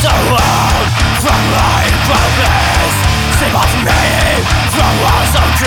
the world from my purpose. Save off me from walls of